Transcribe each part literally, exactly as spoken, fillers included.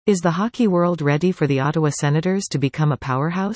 Is the hockey world ready for the Ottawa Senators to become a powerhouse?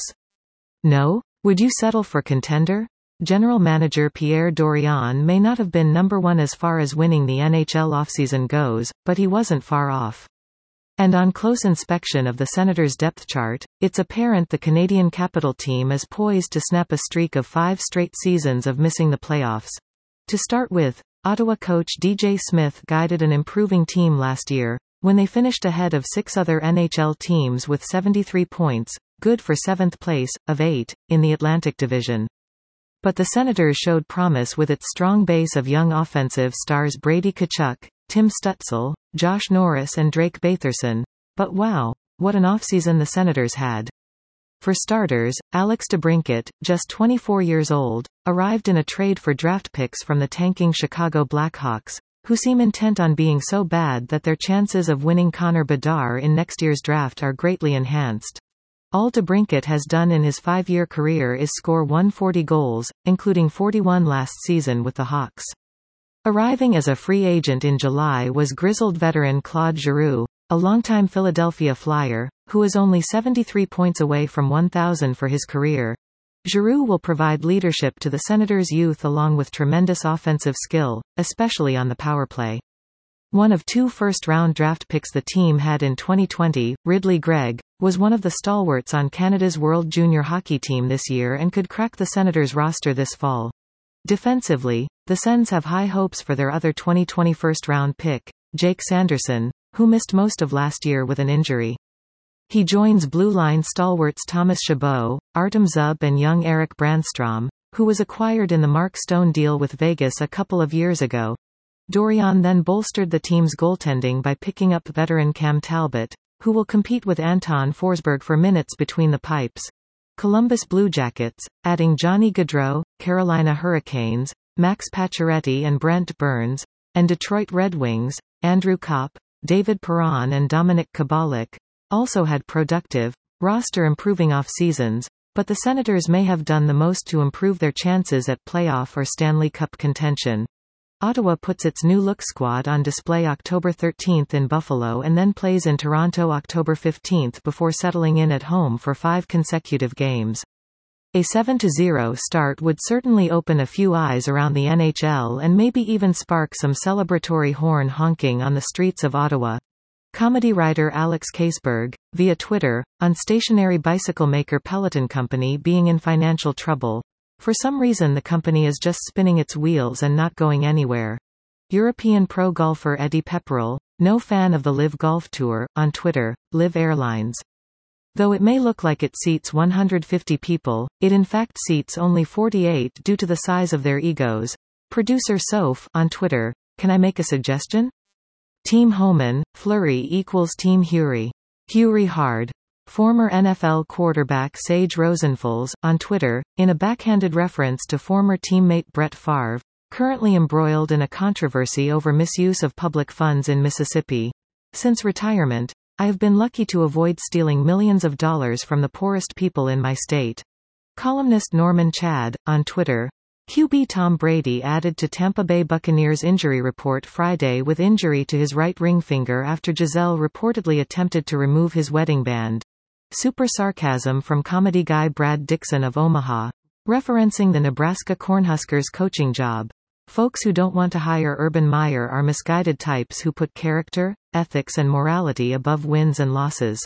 No? Would you settle for contender? General manager Pierre Dorion may not have been number one as far as winning the N H L offseason goes, but he wasn't far off. And on close inspection of the Senators' depth chart, it's apparent the Canadian Capital team is poised to snap a streak of five straight seasons of missing the playoffs. To start with, Ottawa coach D J Smith guided an improving team last year, when they finished ahead of six other N H L teams with seventy-three points, good for seventh place, of eight, in the Atlantic Division. But the Senators showed promise with its strong base of young offensive stars Brady Tkachuk, Tim Stützle, Josh Norris and Drake Batherson. But wow, what an offseason the Senators had. For starters, Alex DeBrincat, just twenty-four years old, arrived in a trade for draft picks from the tanking Chicago Blackhawks, who seem intent on being so bad that their chances of winning Connor Bedard in next year's draft are greatly enhanced. All DeBrincat has done in his five-year career is score one hundred forty goals, including forty-one last season with the Hawks. Arriving as a free agent in July was grizzled veteran Claude Giroux, a longtime Philadelphia Flyer, who is only seventy-three points away from one thousand for his career. Giroux will provide leadership to the Senators' youth along with tremendous offensive skill, especially on the power play. One of two first-round draft picks the team had in twenty twenty, Ridley Gregg, was one of the stalwarts on Canada's World Junior Hockey team this year and could crack the Senators' roster this fall. Defensively, the Sens have high hopes for their other twenty twenty first-round pick, Jake Sanderson, who missed most of last year with an injury. He joins Blue Line stalwarts Thomas Chabot, Artem Zub and young Eric Brandstrom, who was acquired in the Mark Stone deal with Vegas a couple of years ago. Dorion then bolstered the team's goaltending by picking up veteran Cam Talbot, who will compete with Anton Forsberg for minutes between the pipes. Columbus Blue Jackets, adding Johnny Gaudreau, Carolina Hurricanes, Max Pacioretty and Brent Burns, and Detroit Red Wings, Andrew Kopp, David Perron and Dominic Kubalik, also had productive, roster-improving off-seasons, but the Senators may have done the most to improve their chances at playoff or Stanley Cup contention. Ottawa puts its new-look squad on display October thirteenth in Buffalo and then plays in Toronto October fifteenth before settling in at home for five consecutive games. A seven to zero start would certainly open a few eyes around the N H L and maybe even spark some celebratory horn honking on the streets of Ottawa. Comedy writer Alex Kaseberg, via Twitter, on stationary bicycle maker Peloton Company being in financial trouble. For some reason the company is just spinning its wheels and not going anywhere. European pro golfer Eddie Pepperell, no fan of the Live Golf Tour, on Twitter, Live Airlines. Though it may look like it seats one hundred fifty people, it in fact seats only forty-eight due to the size of their egos. Producer Soph, on Twitter, can I make a suggestion? Team Homan, Fleury equals Team Hury. Hury hard. Former N F L quarterback Sage Rosenfels, on Twitter, in a backhanded reference to former teammate Brett Favre, currently embroiled in a controversy over misuse of public funds in Mississippi. Since retirement, I have been lucky to avoid stealing millions of dollars from the poorest people in my state. Columnist Norman Chad, on Twitter. Q B Tom Brady added to Tampa Bay Buccaneers injury report Friday with injury to his right ring finger after Giselle reportedly attempted to remove his wedding band. Super sarcasm from comedy guy Brad Dixon of Omaha, referencing the Nebraska Cornhuskers coaching job. Folks who don't want to hire Urban Meyer are misguided types who put character, ethics and morality above wins and losses.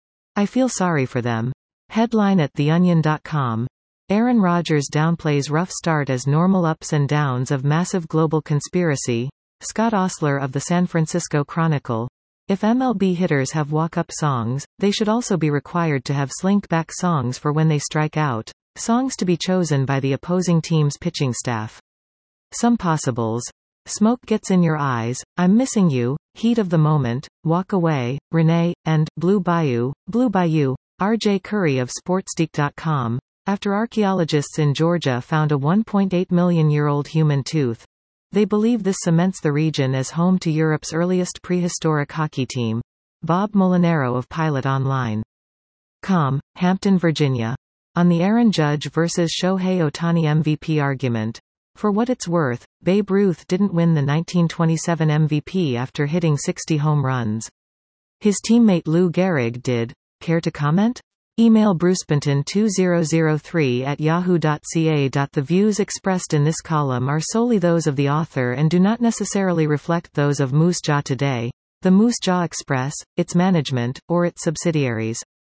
I feel sorry for them. Headline at the onion dot com. Aaron Rodgers downplays rough start as normal ups and downs of massive global conspiracy. Scott Osler of the San Francisco Chronicle. If M L B hitters have walk-up songs, they should also be required to have slink-back songs for when they strike out, songs to be chosen by the opposing team's pitching staff. Some possibles. Smoke Gets in Your Eyes, I'm Missing You, Heat of the Moment, Walk Away, Renee, and Blue Bayou, Blue Bayou. R J Curry of Sportsdeek dot com. After archaeologists in Georgia found a one point eight million year old human tooth. They believe this cements the region as home to Europe's earliest prehistoric hockey team. Bob Molinaro of Pilot Online. Com, Hampton, Virginia. On the Aaron Judge versus Shohei Ohtani M V P argument. For what it's worth, Babe Ruth didn't win the nineteen twenty-seven M V P after hitting sixty home runs. His teammate Lou Gehrig did. Care to comment? Email brucebenton two thousand three at yahoo dot c a. The views expressed in this column are solely those of the author and do not necessarily reflect those of Moose Jaw Today, the Moose Jaw Express, its management, or its subsidiaries.